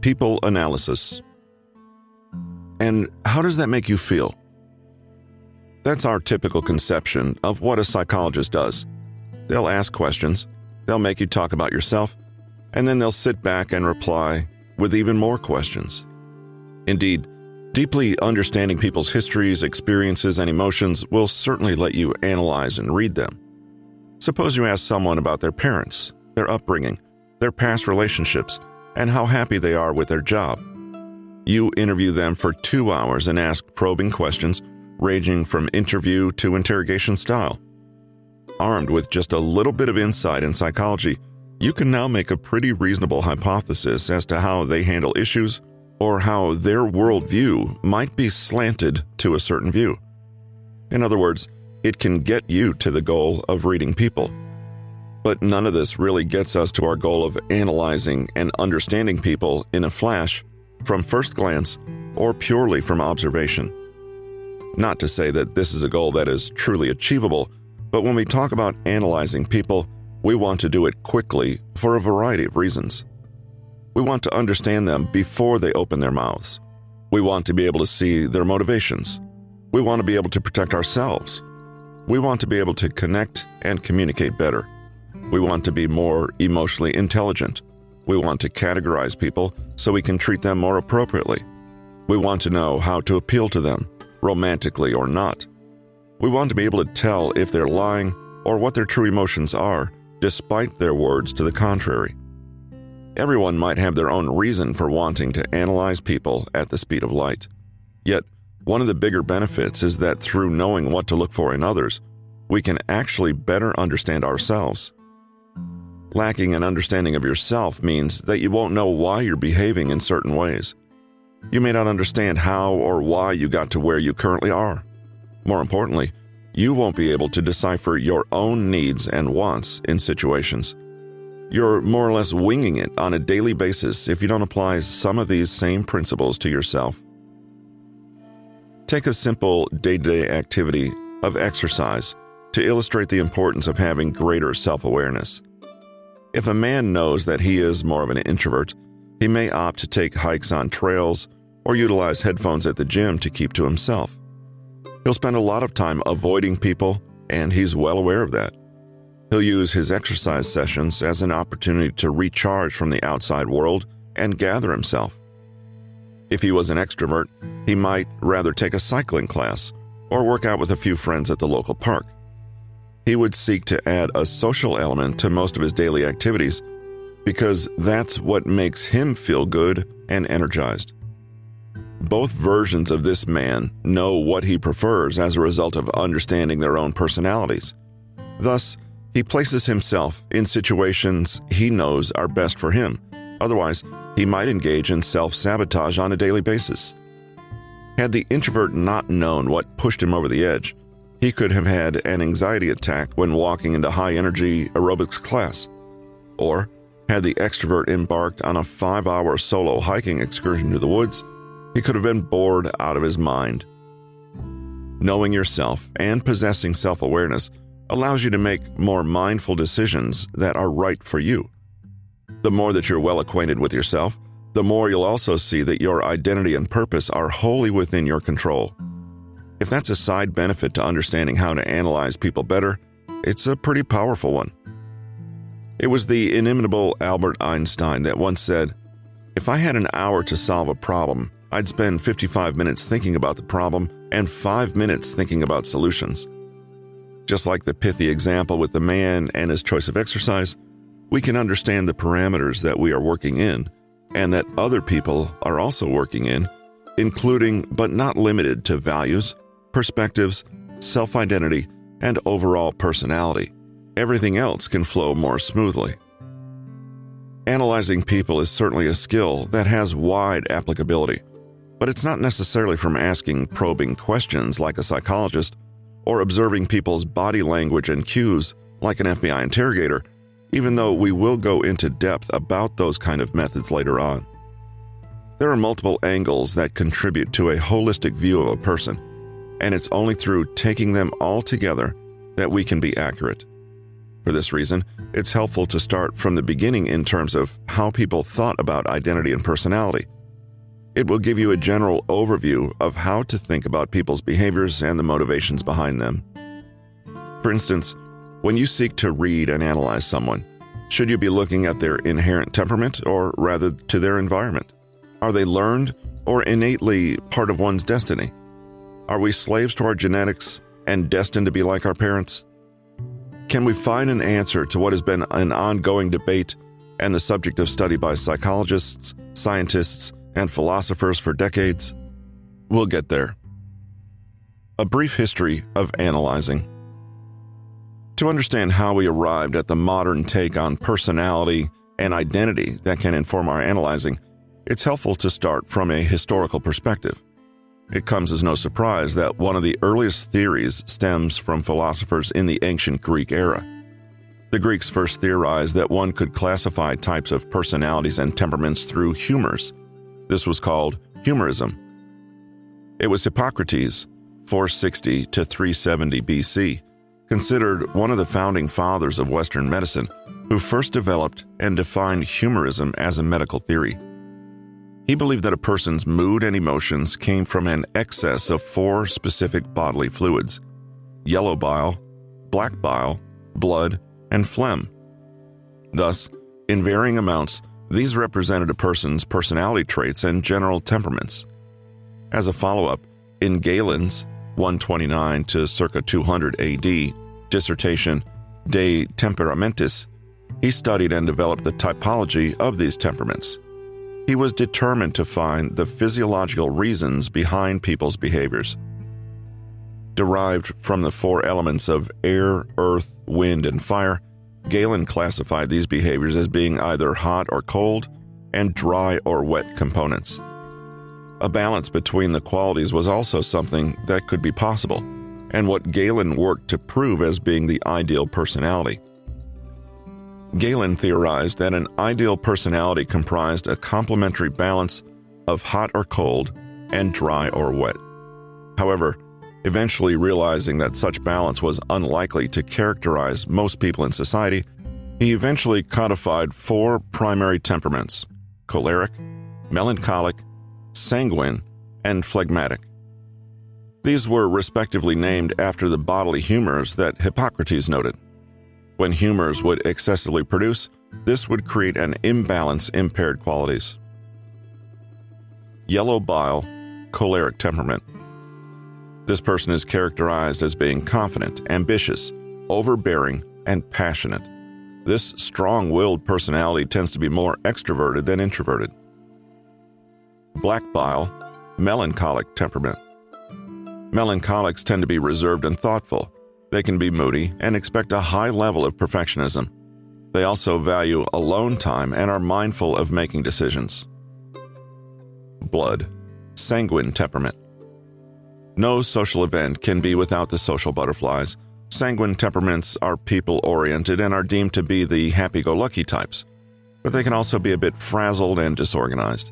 people analysis. And how does that make you feel? That's our typical conception of what a psychologist does. They'll ask questions, they'll make you talk about yourself, and then they'll sit back and reply with even more questions. Indeed, deeply understanding people's histories, experiences, and emotions will certainly let you analyze and read them. Suppose you ask someone about their parents, their upbringing, their past relationships, and how happy they are with their job. You interview them for 2 hours and ask probing questions ranging from interview to interrogation style. Armed with just a little bit of insight in psychology, you can now make a pretty reasonable hypothesis as to how they handle issues or how their worldview might be slanted to a certain view. In other words, it can get you to the goal of reading people. But none of this really gets us to our goal of analyzing and understanding people in a flash, from first glance, or purely from observation. Not to say that this is a goal that is truly achievable, but when we talk about analyzing people, we want to do it quickly for a variety of reasons. We want to understand them before they open their mouths. We want to be able to see their motivations. We want to be able to protect ourselves. We want to be able to connect and communicate better. We want to be more emotionally intelligent. We want to categorize people so we can treat them more appropriately. We want to know how to appeal to them, romantically or not. We want to be able to tell if they're lying or what their true emotions are, despite their words to the contrary. Everyone might have their own reason for wanting to analyze people at the speed of light. Yet, one of the bigger benefits is that through knowing what to look for in others, we can actually better understand ourselves. Lacking an understanding of yourself means that you won't know why you're behaving in certain ways. You may not understand how or why you got to where you currently are. More importantly, you won't be able to decipher your own needs and wants in situations. You're more or less winging it on a daily basis if you don't apply some of these same principles to yourself. Take a simple day-to-day activity of exercise to illustrate the importance of having greater self-awareness. If a man knows that he is more of an introvert, he may opt to take hikes on trails or utilize headphones at the gym to keep to himself. He'll spend a lot of time avoiding people, and he's well aware of that. He'll use his exercise sessions as an opportunity to recharge from the outside world and gather himself. If he was an extrovert, he might rather take a cycling class or work out with a few friends at the local park. He would seek to add a social element to most of his daily activities because that's what makes him feel good and energized. Both versions of this man know what he prefers as a result of understanding their own personalities. Thus, he places himself in situations he knows are best for him. Otherwise, he might engage in self-sabotage on a daily basis. Had the introvert not known what pushed him over the edge, he could have had an anxiety attack when walking into high-energy aerobics class. Or, had the extrovert embarked on a 5-hour solo hiking excursion to the woods, he could have been bored out of his mind. Knowing yourself and possessing self-awareness allows you to make more mindful decisions that are right for you. The more that you're well acquainted with yourself, the more you'll also see that your identity and purpose are wholly within your control. If that's a side benefit to understanding how to analyze people better, it's a pretty powerful one. It was the inimitable Albert Einstein that once said, "If I had an hour to solve a problem, I'd spend 55 minutes thinking about the problem and 5 minutes thinking about solutions." Just like the pithy example with the man and his choice of exercise, we can understand the parameters that we are working in and that other people are also working in, including but not limited to values, perspectives, self-identity, and overall personality. Everything else can flow more smoothly. Analyzing people is certainly a skill that has wide applicability, but it's not necessarily from asking probing questions like a psychologist or observing people's body language and cues like an FBI interrogator, even though we will go into depth about those kind of methods later on. There are multiple angles that contribute to a holistic view of a person, and it's only through taking them all together that we can be accurate. For this reason, it's helpful to start from the beginning in terms of how people thought about identity and personality. It will give you a general overview of how to think about people's behaviors and the motivations behind them. For instance, when you seek to read and analyze someone, should you be looking at their inherent temperament or rather to their environment? Are they learned or innately part of one's destiny? Are we slaves to our genetics and destined to be like our parents? Can we find an answer to what has been an ongoing debate and the subject of study by psychologists, scientists, and philosophers for decades? We'll get there. A brief history of analyzing. To understand how we arrived at the modern take on personality and identity that can inform our analyzing, it's helpful to start from a historical perspective. It comes as no surprise that one of the earliest theories stems from philosophers in the ancient Greek era. The Greeks first theorized that one could classify types of personalities and temperaments through humors. This was called humorism. It was Hippocrates, 460 to 370 BC, considered one of the founding fathers of Western medicine, who first developed and defined humorism as a medical theory. He believed that a person's mood and emotions came from an excess of 4 specific bodily fluids: yellow bile, black bile, blood, and phlegm. Thus, in varying amounts, these represented a person's personality traits and general temperaments. As a follow-up, in Galen's 129 to circa 200 AD dissertation De Temperamentis, he studied and developed the typology of these temperaments. He was determined to find the physiological reasons behind people's behaviors. Derived from the 4 elements of air, earth, wind, and fire, Galen classified these behaviors as being either hot or cold and dry or wet components. A balance between the qualities was also something that could be possible, and what Galen worked to prove as being the ideal personality. Galen theorized that an ideal personality comprised a complementary balance of hot or cold and dry or wet. However, eventually realizing that such balance was unlikely to characterize most people in society, he eventually codified 4 primary temperaments: choleric, melancholic, sanguine, and phlegmatic. These were respectively named after the bodily humors that Hippocrates noted. When humors would excessively produce, this would create an imbalance in paired qualities. Yellow bile, choleric temperament. This person is characterized as being confident, ambitious, overbearing, and passionate. This strong-willed personality tends to be more extroverted than introverted. Black bile, melancholic temperament. Melancholics tend to be reserved and thoughtful. They can be moody and expect a high level of perfectionism. They also value alone time and are mindful of making decisions. Blood, sanguine temperament. No social event can be without the social butterflies. Sanguine temperaments are people-oriented and are deemed to be the happy-go-lucky types, but they can also be a bit frazzled and disorganized.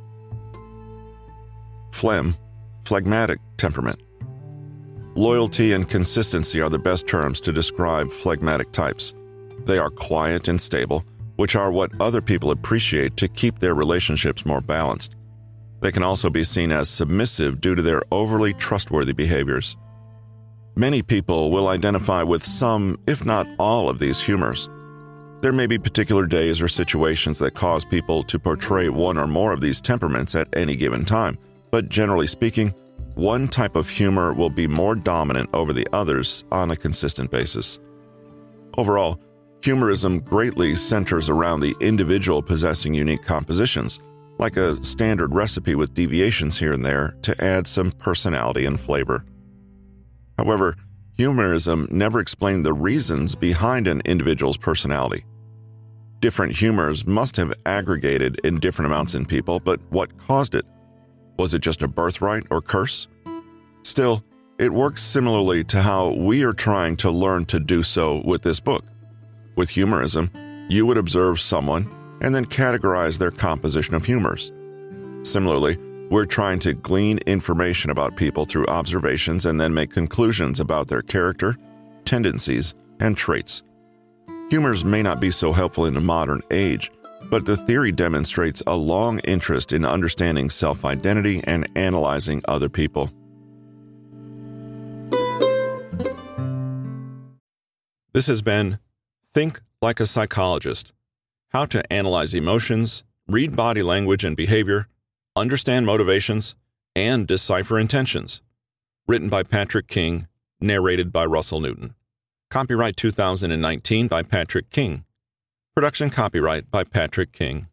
Phlegm, phlegmatic temperament. Loyalty and consistency are the best terms to describe phlegmatic types. They are quiet and stable, which are what other people appreciate to keep their relationships more balanced. They can also be seen as submissive due to their overly trustworthy behaviors. Many people will identify with some, if not all, of these humors. There may be particular days or situations that cause people to portray one or more of these temperaments at any given time, but generally speaking, one type of humor will be more dominant over the others on a consistent basis. Overall, humorism greatly centers around the individual possessing unique compositions, like a standard recipe with deviations here and there to add some personality and flavor. However, humorism never explained the reasons behind an individual's personality. Different humors must have aggregated in different amounts in people, but what caused it? Was it just a birthright or curse? Still, it works similarly to how we are trying to learn to do so with this book. With humorism, you would observe someone and then categorize their composition of humors. Similarly, we're trying to glean information about people through observations and then make conclusions about their character, tendencies, and traits. Humors may not be so helpful in the modern age, but the theory demonstrates a long interest in understanding self-identity and analyzing other people. This has been Think Like a Psychologist: How to Analyze Emotions, Read Body Language and Behavior, Understand Motivations, and Decipher Intentions. Written by Patrick King, narrated by Russell Newton. Copyright 2019 by Patrick King. Production copyright by Patrick King.